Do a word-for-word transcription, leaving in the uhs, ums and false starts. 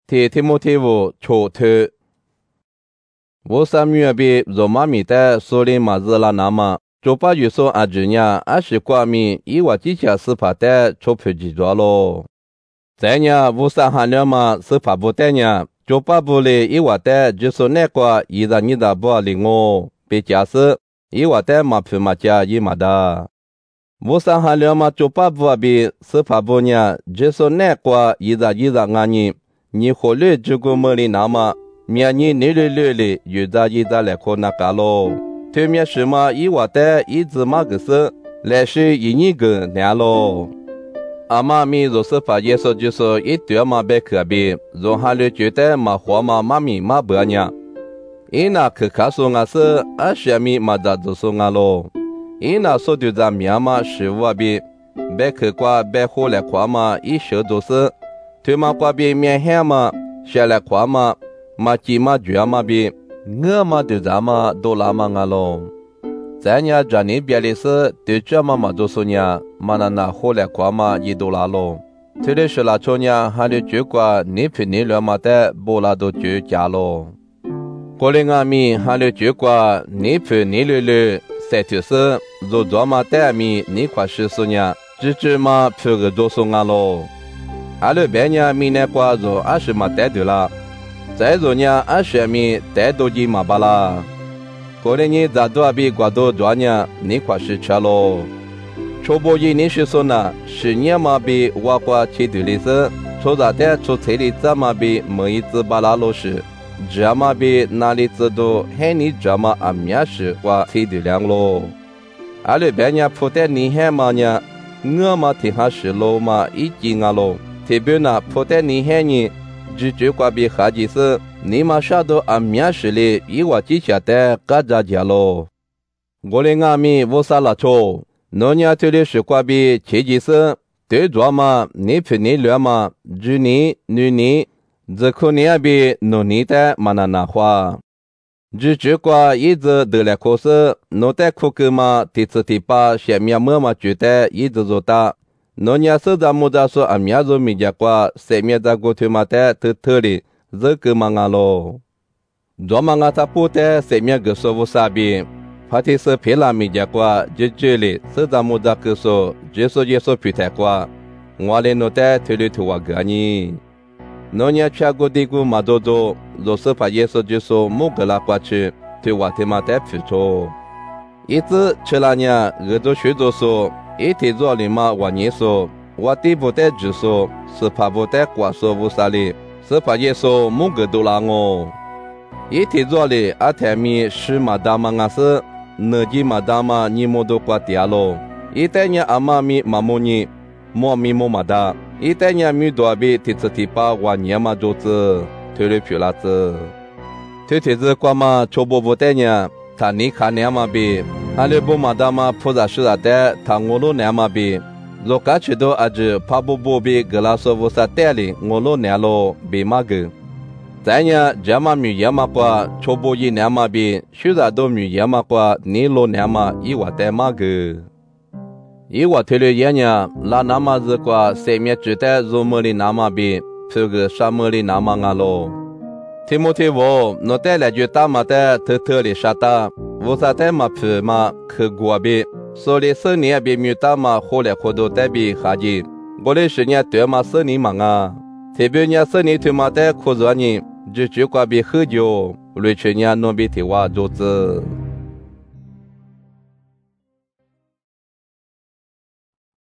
提提摩提乌抽头。我三月比罗马米的苏林马日拉那么，就把预算按住呢，二十挂米一万几千四百的钞票记住了。在呢，五三汉两嘛四百不的呢，就把不里一万的就说那个一让你的不领我，别假设一万的马票嘛加一嘛的。五三汉两嘛就把不比四百不呢，就说那个一让一让俺你，你活虑这个么里那么。面你你略略的，有在一在来看那个咯。对面是嘛一万的一只马个是，来是一年个年咯。阿妈咪若是把耶稣就说一对嘛别可比，若还了觉得嘛花嘛妈咪嘛不呢。一那可卡说我是二十米嘛在就说我咯。一那说就在面嘛十五比，别可挂别火来看嘛一手都是，对嘛挂比面黑嘛下来看嘛。嘛鸡嘛猪嘛比，我嘛对咱嘛都拉嘛个咯。咱家这里别的是对这嘛嘛都说呢，嘛那那后来夸嘛一都拉咯。特别是那chỗ呢，还得就挂你陪你两嘛的，不拉都就家咯。过来俺们还得就挂你陪你六六，三条是做做嘛的米你快十说呢，只只嘛陪个多说俺咯。俺那边呢，明年挂做二十嘛带对了。再说呢，二十米带多几嘛巴啦。过来你咋多比挂多多呢？你快是吃咯。初步一你是说呢，十年嘛比我挂七对的是，初咋的初菜的怎么比每一只巴拉罗是，这嘛比哪里知道还你这么按面是挂菜对两咯。俺那边呢铺的你还嘛呢？我嘛听下是咯嘛一斤啊咯，特别呢铺的你还呢。只只挂比哈几是，你马上都按面试里一万几千的嘎扎家咯。我的俺们无啥了错，农年头的是挂比七几是，对着嘛，你陪你聊嘛，只你女你，只可你比农你的嘛那那话。只只挂一直得来可是，农的苦个嘛，第次第八下面么嘛觉得一直做大。农年是咱们在说，俺们做米家瓜，三面在过去嘛的特特的，这个嘛俺咯。做嘛俺在不的三面个说无啥比，怕的是偏拉米家瓜，就这里是咱们在个说，就说就说皮太瓜，我来弄的推里推我个呢。农年全国的个嘛多多，若是怕也说就说某个拉过去，推我他妈的皮错。一直吃了呢，我就学着说。一天做里嘛，我你说，我地不得只说，是怕不得光说无啥哩，是怕也说某个都拉我。一天做里，阿台米是嘛大嘛俺是，那几嘛大嘛你么都挂掉咯。一代年阿妈咪嘛么你，么咪么嘛大，一代年咪多比提次提把我年嘛做子，推了皮拉子，推推子挂嘛初步不得呢，他你看年嘛比。俺那不嘛大嘛，菩萨是啥的，他我路年嘛比，若干去到阿只怕不不比格拉说无啥带领，我路年咯比嘛个。咱呢，这嘛米也嘛过，初步一年嘛比，虽然都米也嘛过，你路年嘛一万带嘛个。一万退了一年，那那嘛是过三面只带入门的那嘛比，这个上门的那嘛俺咯。提摩提我，我带来就大嘛的偷偷的啥的。无啥代嘛皮嘛去过比，所以十年比没大嘛后来活动代比哈几，我的十年对嘛十年嘛啊，特别年十年对嘛的苦热呢，就就过比很久，累去年弄比提娃做子。